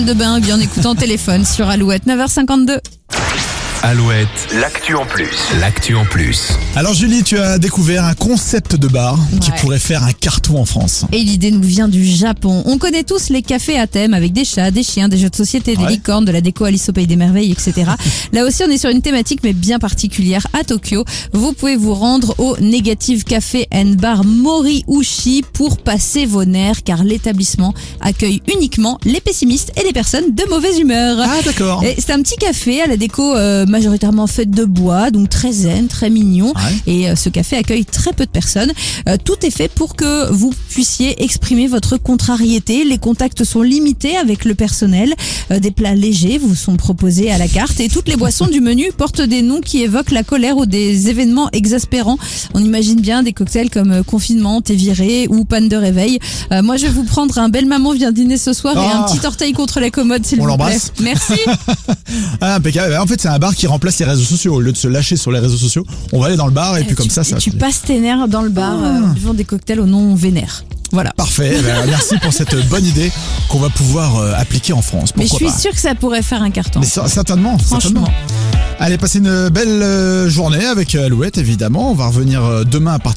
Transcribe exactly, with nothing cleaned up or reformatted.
de bain, bien en écoutant téléphone sur Alouette, neuf heures cinquante-deux. Alouette, l'actu en plus. L'actu en plus. Alors Julie, tu as découvert un concept de bar qui Ouais. pourrait faire un carton en France. Et l'idée nous vient du Japon. On connaît tous les cafés à thème avec des chats, des chiens, des jeux de société, des Ouais. licornes, de la déco Alice au Pays des Merveilles, et cetera. Là aussi, on est sur une thématique mais bien particulière. À Tokyo, vous pouvez vous rendre au Negative Café and Bar Moriushi pour passer vos nerfs, car l'établissement accueille uniquement les pessimistes et les personnes de mauvaise humeur. Ah d'accord. Et c'est un petit café à la déco euh, majoritairement faite de bois, donc très zen, très mignon. Ouais. Et euh, ce café accueille très peu de personnes. Euh, tout est fait pour que vous puissiez exprimer votre contrariété. Les contacts sont limités avec le personnel. Euh, des plats légers vous sont proposés à la carte. Et toutes les boissons du menu portent des noms qui évoquent la colère ou des événements exaspérants. On imagine bien des cocktails comme euh, confinement, t'es viré ou panne de réveil. Euh, moi, je vais vous prendre un belle maman vient dîner ce soir et Ah. un petit orteil contre la commode, s'il On vous plaît. l'embrasse. Merci. Ah, impeccable. En fait, c'est un bar qui remplace les réseaux sociaux. Au lieu de se lâcher sur les réseaux sociaux, on va aller dans le bar et puis comme tu, ça, ça. tu passes tes nerfs dans le bar, Ah. euh, en buvant des cocktails au nom vénère. Voilà. Parfait. Eh ben, merci pour cette bonne idée qu'on va pouvoir euh, appliquer en France. Mais je Pourquoi suis pas. sûre que ça pourrait faire un carton. Mais cer- certainement, Franchement. certainement. Allez, passez une belle euh, journée avec Alouette, évidemment. On va revenir euh, demain à partir